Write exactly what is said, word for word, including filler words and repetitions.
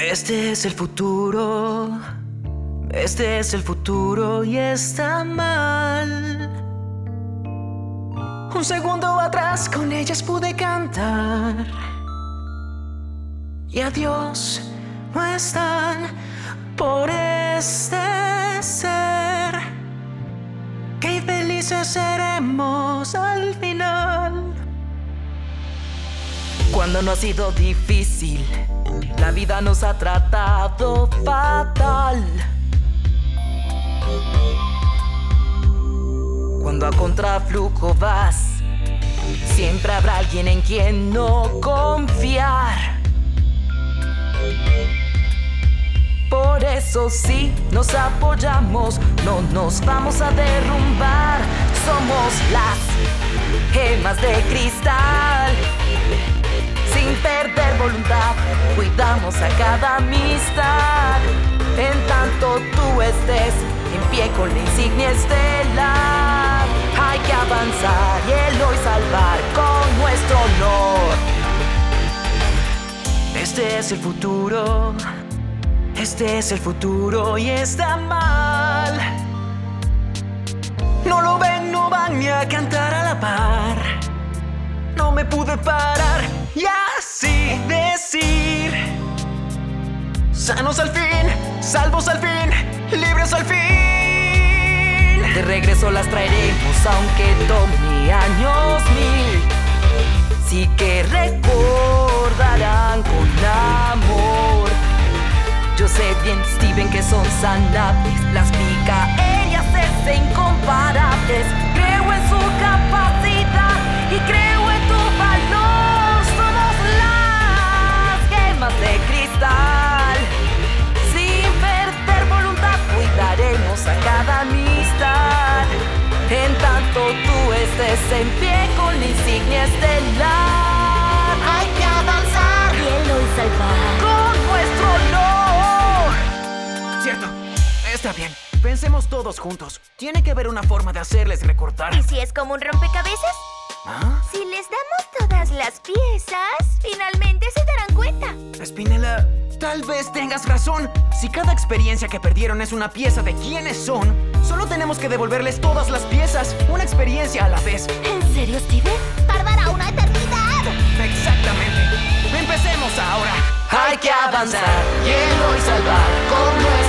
Este es el futuro, este es el futuro y está mal. Un segundo atrás con ellas pude cantar y adiós no están por este ser. Qué felices seremos al final. Cuando no ha sido difícil, la vida nos ha tratado fatal. Cuando a contraflujo vas, siempre habrá alguien en quien no confiar. Por eso sí nos apoyamos, no nos vamos a derrumbar. Somos las gemas de cristal. Sin perder voluntad, cuidamos a cada amistad. En tanto tú estés en pie con la insignia estelar, hay que avanzar y el hoy salvar con nuestro honor. Este es el futuro, este es el futuro y está mal. No lo ven, no van ni a cantar a la par. No me pude parar y así decir: sanos al fin, salvos al fin, libres al fin. De regreso las traeremos aunque tome años mil. Sí que recordarán con amor. Yo sé bien, Steven, que son sanables. Las pica, ellas es incomparables. Creo en su capacidad y creo en tu valor. Somos las gemas de cristal. Sin perder voluntad, cuidaremos a cada amistad. En tanto tú estés en pie con la insignia estelar, hay que avanzar y el hoy salvar con nuestro honor. Cierto, está bien. Pensemos todos juntos. Tiene que haber una forma de hacerles recordar. ¿Y si es como un rompecabezas? ¿Ah? Si les damos todas las piezas, finalmente se darán cuenta. Spinella, tal vez tengas razón. Si cada experiencia que perdieron es una pieza de quiénes son, solo tenemos que devolverles todas las piezas, una experiencia a la vez. ¿En serio, Steven? ¡Tardará una eternidad! Exactamente. Empecemos ahora. Hay que avanzar y el hoy salvar con nuestro